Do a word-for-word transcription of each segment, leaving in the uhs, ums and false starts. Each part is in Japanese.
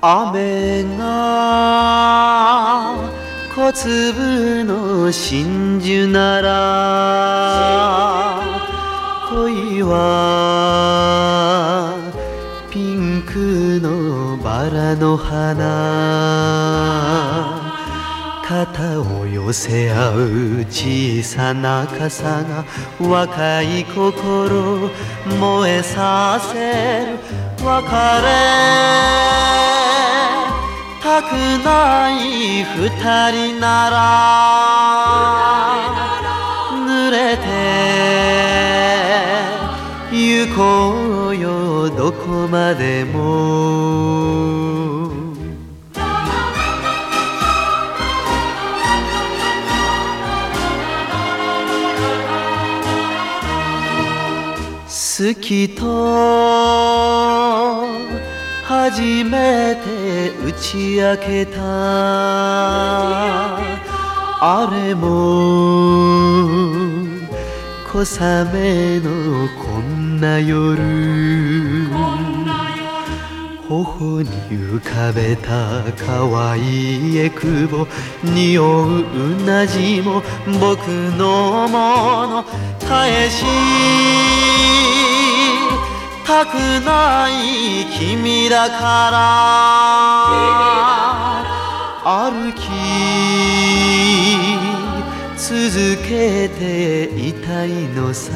雨が小粒の真珠なら恋はピンクのバラの花肩を寄せ合う小さな傘が若い心燃えさせる別れたくない二人なら濡れて行こうよどこまでも好きと初めて打ち明けたあれも小雨のこんな夜頬に浮かべた可愛いえくぼ匂ううなじも僕のもの返したくない君だから歩き続けていたいのさ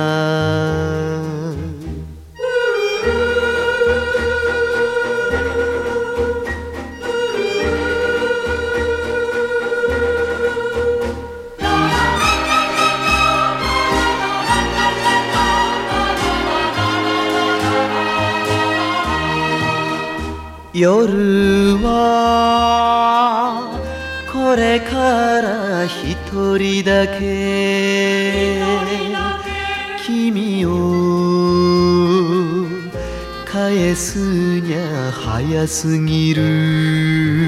夜はこれから一人だけ君を返すにゃ早すぎる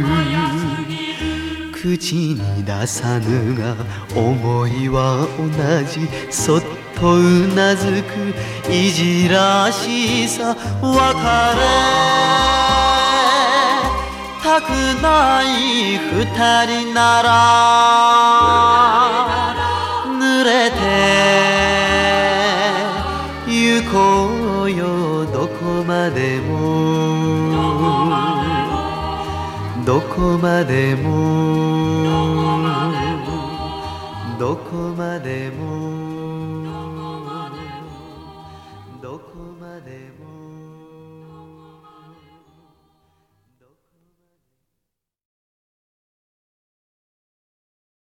口に出さぬが思いは同じそっとうなずくいじらしさ別れたくない二人なら濡れて行こうよどこまでもどこまでもどこまでもどこまでも